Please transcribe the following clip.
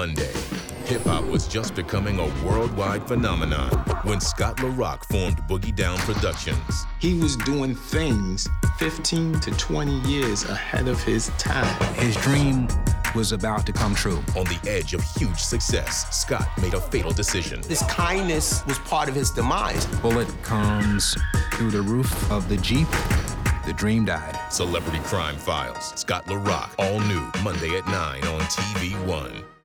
Monday. Hip-hop was just becoming a worldwide phenomenon when Scott LaRock formed Boogie Down Productions. He was doing things 15 to 20 years ahead of his time. His dream was about to come true. On the edge of huge success, Scott made a fatal decision. His kindness was part of his demise. Bullet comes through the roof of the Jeep. The dream died. Celebrity Crime Files. Scott LaRock, all new, Monday at 9 on TV1.